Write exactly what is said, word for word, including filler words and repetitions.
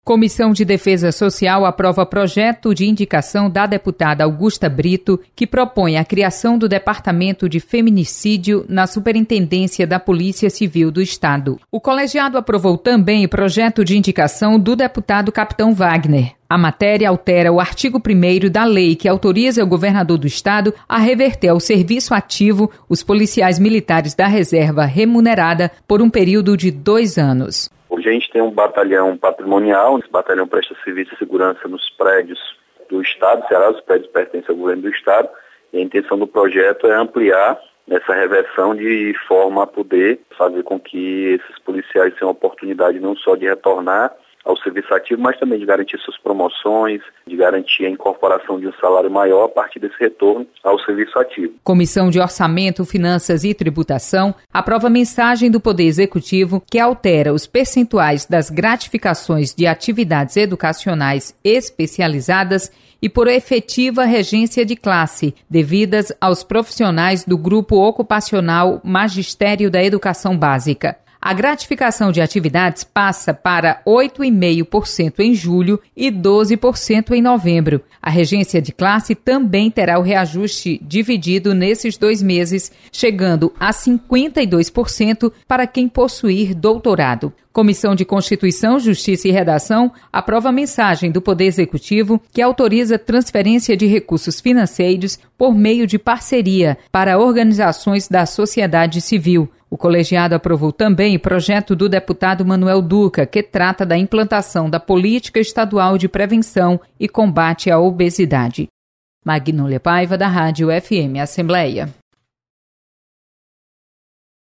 Comissão de Defesa Social aprova projeto de indicação da deputada Augusta Brito, que propõe a criação do Departamento de Feminicídio na Superintendência da Polícia Civil do Estado. O colegiado aprovou também o projeto de indicação do deputado Capitão Wagner. A matéria altera o artigo primeiro da lei que autoriza o governador do estado a reverter ao serviço ativo os policiais militares da reserva remunerada por um período de dois anos. Hoje a gente tem um batalhão patrimonial, esse batalhão presta serviço de segurança nos prédios do estado, Ceará, os prédios pertencem ao governo do estado, e a intenção do projeto é ampliar essa reversão de forma a poder fazer com que esses policiais tenham a oportunidade não só de retornar ao serviço ativo, mas também de garantir suas promoções, de garantir a incorporação de um salário maior a partir desse retorno ao serviço ativo. Comissão de Orçamento, Finanças e Tributação aprova mensagem do Poder Executivo que altera os percentuais das gratificações de atividades educacionais especializadas e por efetiva regência de classe, devidas aos profissionais do Grupo Ocupacional Magistério da Educação Básica. A gratificação de atividades passa para oito vírgula cinco por cento em julho e doze por cento em novembro. A regência de classe também terá o reajuste dividido nesses dois meses, chegando a cinquenta e dois por cento para quem possuir doutorado. Comissão de Constituição, Justiça e Redação aprova a mensagem do Poder Executivo que autoriza transferência de recursos financeiros por meio de parceria para organizações da sociedade civil. O colegiado aprovou também o projeto do deputado Manuel Duca, que trata da implantação da Política Estadual de Prevenção e Combate à Obesidade. Magnólia Paiva, da Rádio F M Assembleia.